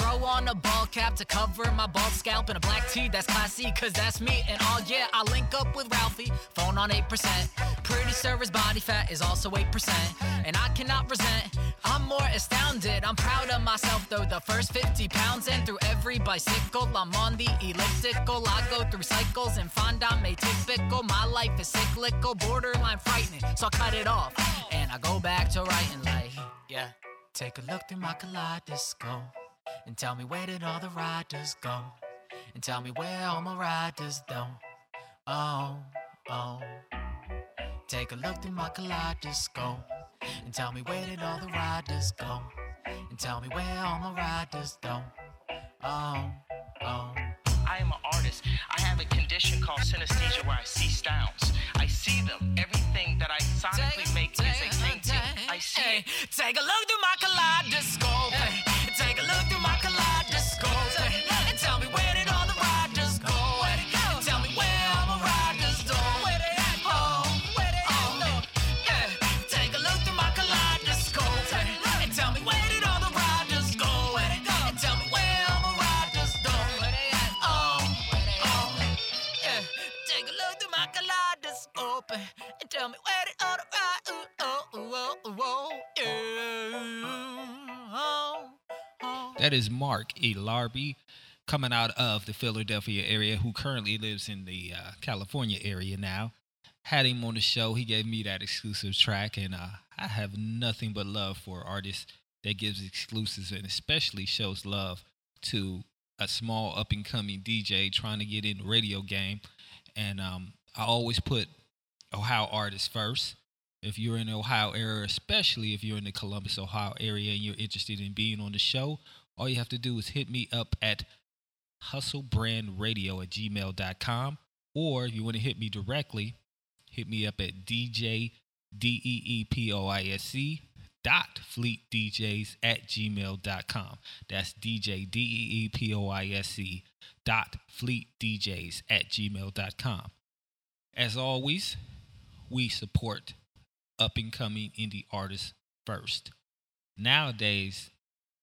a ball cap to cover my bald scalp, and a black tee that's classy, cause that's me. And all yeah, I link up with Ralphie, phone on eight percent. Pretty sure his body fat is also eight percent. And I cannot resent, I'm more astounded. I'm proud of myself though, the first fifty pounds. And through every bicycle, I'm on the elliptical. I go through cycles and find I'm atypical. My life is cyclical, borderline frightening. So I cut it off, and I go back to writing like, yeah. Take a look through my kaleidoscope and tell me where did all the riders go? And tell me where all my riders don't. Oh, oh. Take a look through my kaleidoscope and tell me where did all the riders go? And tell me where all my riders don't. Oh, oh. I am an artist. I have a condition called synesthesia where I see styles. I see them. Everything that I sonically make is a painting. I see hey, it. Take a look through my kaleidoscope. Hey, take a look through my kaleidoscope. Hey, and tell me where did all the riders go? Hey, and tell me where all my riders go. Where they at? Oh, where they at? Yeah, take a look through my kaleidoscope. Hey, and tell me where did all the riders go? Hey, and tell me where all my riders go. Where they at? Oh, oh, yeah. Take a look through my kaleidoscope and tell me where did all the riders oh, oh, oh, oh, yeah. Oh, oh. That is Mark Elarbi, coming out of the Philadelphia area, who currently lives in the uh, California area now. Had him on the show. He gave me that exclusive track, and uh, I have nothing but love for artists that gives exclusives and especially shows love to a small up-and-coming D J trying to get in the radio game. And um, I always put Ohio artists first. If you're in the Ohio area, especially if you're in the Columbus, Ohio area, and you're interested in being on the show, all you have to do is hit me up at hustlebrandradio at gmail dot com. Or if you want to hit me directly, hit me up at D J D E E P O I S E dot fleetdjs at gmail dot com. That's D J D E E P O I S E dot fleetdjs at gmail dot com. As always, we support up-and-coming indie artists first. Nowadays,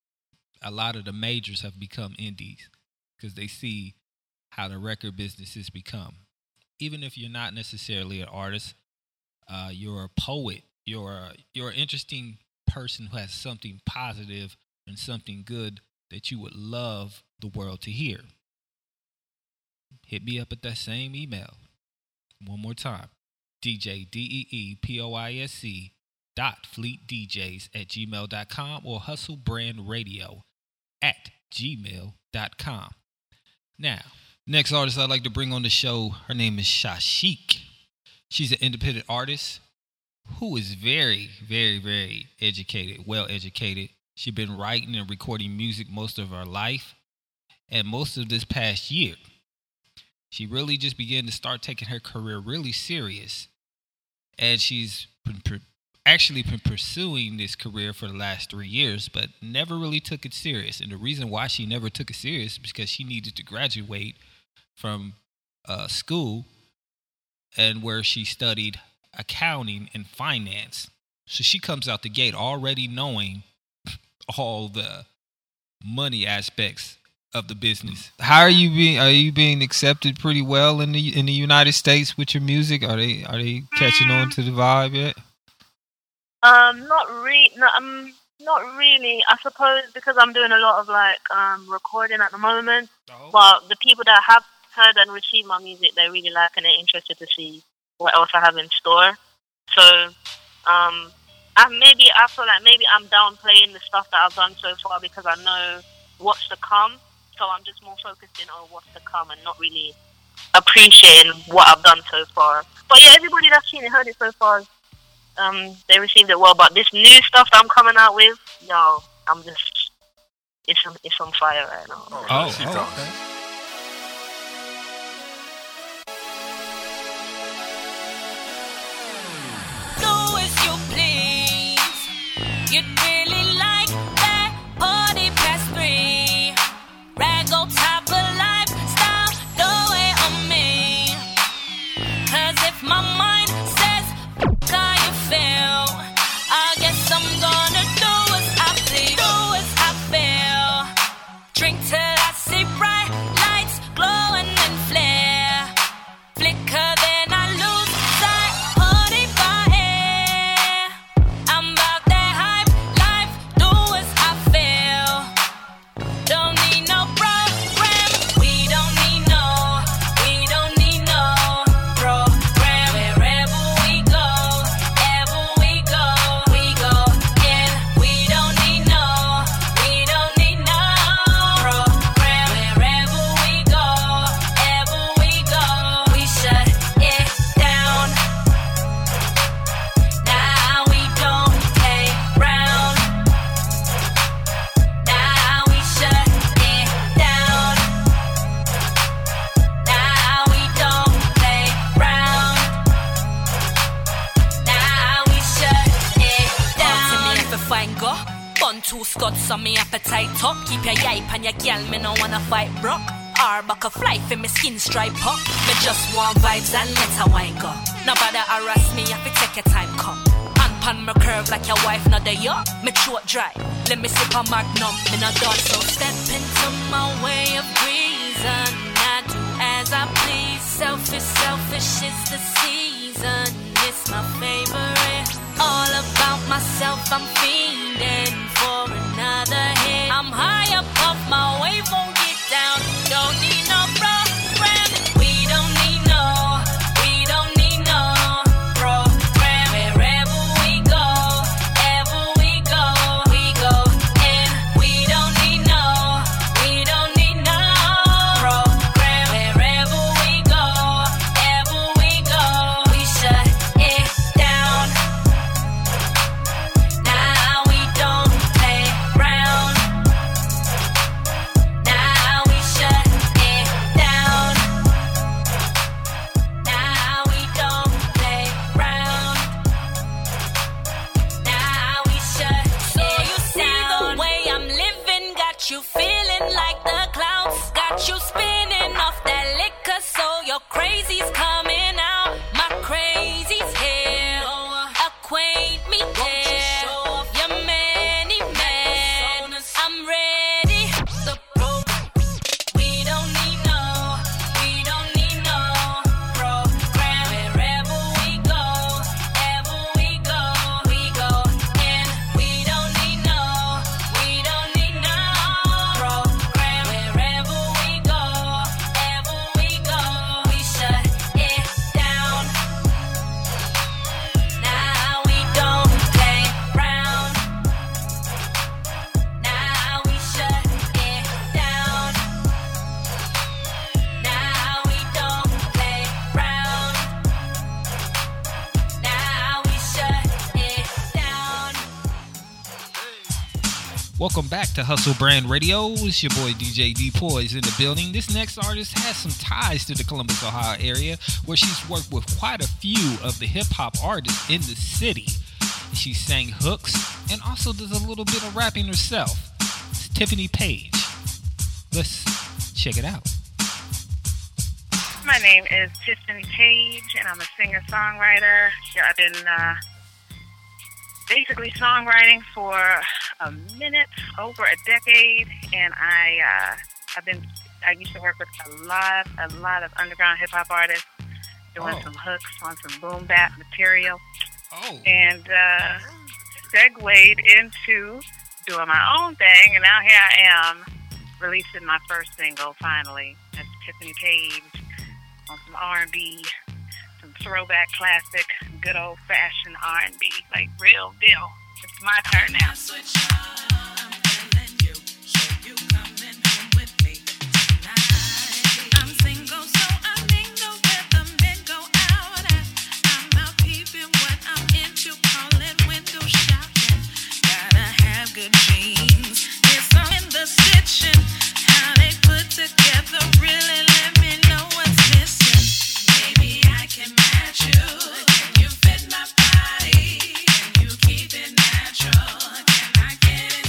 a lot of the majors have become indies because they see how the record business has become. Even if you're not necessarily an artist, uh, you're a poet, you're a, you're an interesting person who has something positive and something good that you would love the world to hear. Hit me up at that same email. One more time. D J D E E P O I S E dot fleetdjs at gmail dot com or hustlebrandradio at gmail dot com. Now, next artist I'd like to bring on the show, her name is Shashique. She's an independent artist who is very, very, very educated, well educated. She's been writing and recording music most of her life and most of this past year. She really just began to start taking her career really serious. And she's been per- actually been pursuing this career for the last three years, but never really took it serious. And the reason why she never took it serious is because she needed to graduate from uh, school and where she studied accounting and finance. So she comes out the gate already knowing all the money aspects of the business. How are you being? Are you being accepted pretty well in the in the United States with your music? Are they are they catching on to the vibe yet? Um, not re, no, um, not really. I suppose because I'm doing a lot of like um recording at the moment. Oh. But the people that have heard and received my music, they really like and they're interested to see what else I have in store. So, um, I maybe I feel like maybe I'm downplaying the stuff that I've done so far because I know what's to come. So I'm just more focusing on what's to come and not really appreciating what I've done so far. But yeah, everybody that's seen it, heard it so far, um, they received it well. But this new stuff that I'm coming out with, yo, I'm just, it's on, it's on fire right now. Oh, oh, oh okay. Do as you please. You'd really like that party past three. Rag on top of lifestyle, the way on me. Cause if my mind says, f*** how you feel, I guess I'm gonna do as I please, do as I feel. Drink till see bright lights glowing and flare. Flicker, then I lose sight. Party by air. I'm about that hype life. Do as I feel. Don't need no program. We don't need no. We don't need no program. Wherever we go, ever we go, we go in. We don't need no. We don't need no program. Wherever we go, ever we go, we shut it down. Now we don't play round. Now we shut it down. Now we don't play round. Now we shut it down. Me have to find go. Bun two scuds on me appetite top. Keep your yipe and your gal, me no wanna fight broke. Or buck a fly for me skin stripe up. Me just want vibes and let her wine go. Nobody harass me if it take your time come. And pan me curve like your wife not there yo. Me throat dry. Let me sip a magnum. Me no done so step into my way of reason. I do as I please. Selfish, selfish is the season. It's my favorite. All about myself. I'm fiending for another hit. I'm high above my wave. Won't get down. Don't need no program. We don't need no. We don't need no program. Wherever we go, ever we go, we go in. We don't need no. We don't need no program. Wherever we go, ever we go, we shut it down. Now we don't play round. Now we shut it down. Now we don't play round. Now we shut so it you see down. The way I'm living got you feeling like the clouds. Got you spinning off that liquor, so your crazy's coming out. My crazy's here. Acquaint me there. Your many men. I'm ready. The program. We don't need no. We don't need no program. Wherever we go, ever we go, we go in. We don't need no. We don't need no program. Wherever we go, ever we go, we shut it down. Now we don't play round. Now we shut it down. Now we don't play round. Now we shut it down. Welcome back to Hustle Brand Radio. It's your boy D J D-Poise in the building. This next artist has some ties to the Columbus, Ohio area, where she's worked with quite a few of the hip-hop artists in the city. She sang hooks and also does a little bit of rapping herself. It's Tiffany Page. Let's check it out. My name is Tiffany Page, and I'm a singer-songwriter. I've been uh, basically songwriting for a minute, over a decade, and I, uh, I've been. I used to work with a lot, a lot of underground hip hop artists, doing Oh. some hooks on some boom bap material, Oh. and uh, segued into doing my own thing, and now here I am, releasing my first single finally. That's Tiffany Page on some R and B, some throwback classic, good old fashioned R and B, like real deal. It's my turn now. I'm single, so I mingle where the men go out at. I'm out peeping what I'm into, call it window shopping. Gotta have good jeans. It's all in the stitching. How they put together really let me know what's missing. Maybe I can match you. Can you fit my body? Can you keep it natural? Can I get it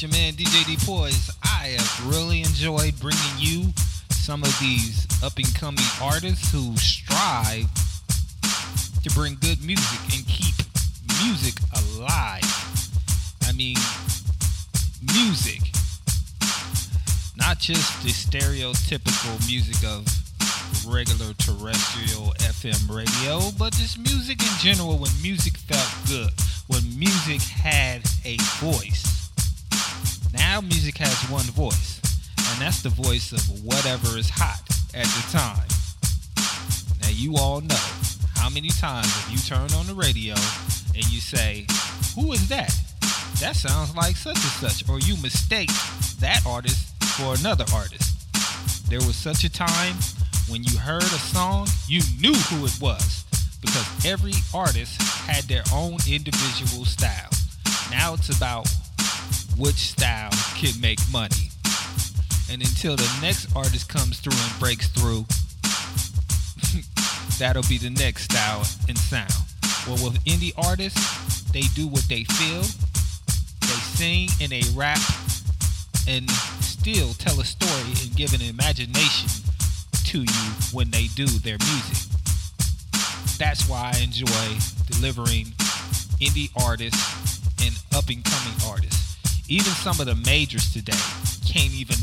your man D J D Poise. I have really enjoyed bringing you some of these up-and-coming artists who strive to bring good music and keep music alive. I mean, music. Not just the stereotypical music of regular terrestrial F M radio, but just music in general when music felt good, when music had a voice. Now music has one voice, and that's the voice of whatever is hot at the time. Now you all know how many times have you turned on the radio and you say, who is that? That sounds like such and such, or you mistake that artist for another artist. There was such a time when you heard a song, you knew who it was, because every artist had their own individual style. Now it's about which style can make money. And until the next artist comes through and breaks through, that'll be the next style and sound. Well, with indie artists, they do what they feel, they sing and they rap and still tell a story and give an imagination to you when they do their music. That's why I enjoy delivering indie artists and up-and-coming artists. Even some of the majors today can't even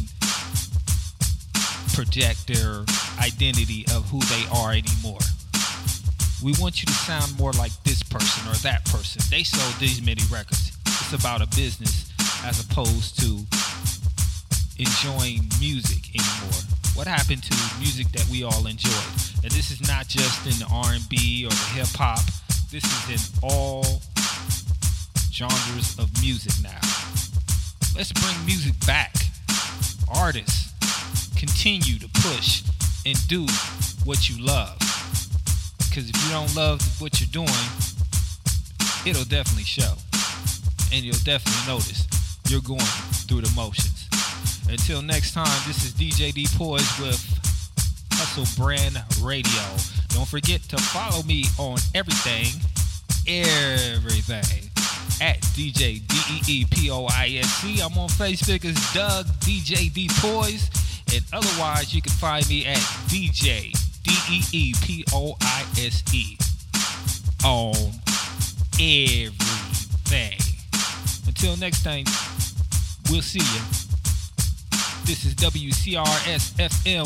project their identity of who they are anymore. We want you to sound more like this person or that person. They sold these many records. It's about a business as opposed to enjoying music anymore. What happened to music that we all enjoyed? And this is not just in the R and B or the hip hop. This is in all genres of music now. Let's bring music back. Artists, continue to push and do what you love. Because if you don't love what you're doing, it'll definitely show. And you'll definitely notice you're going through the motions. Until next time, this is D J D Poise with Hustle Brand Radio. Don't forget to follow me on everything, everything, at D J D E E P O I S C. I'm on Facebook as Doug D J D Poise. And otherwise, you can find me at D J D E E P O I S E on everything. Until next time, we'll see you. This is W C R S F M,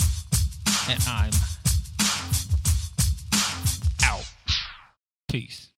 and I'm out. Peace.